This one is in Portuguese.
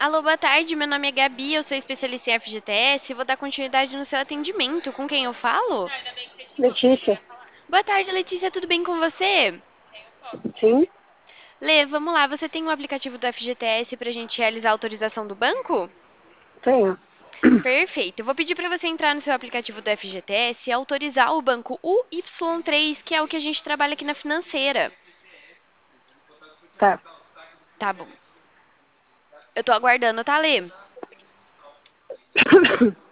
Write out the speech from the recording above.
Alô, boa tarde. Meu nome é Gabi, eu sou especialista em FGTS e vou dar continuidade no seu atendimento. Com quem eu falo? Letícia, Boa tarde, Letícia, tudo bem com você? sim, Lê, vamos lá. Você tem um aplicativo do FGTS para a gente realizar a autorização do banco? tenho. Perfeito. Eu vou pedir para você entrar no seu aplicativo do FGTS e autorizar o banco UY3, que é o que a gente trabalha aqui na financeira. Tá. Tá bom. Eu tô aguardando, tá, Lê?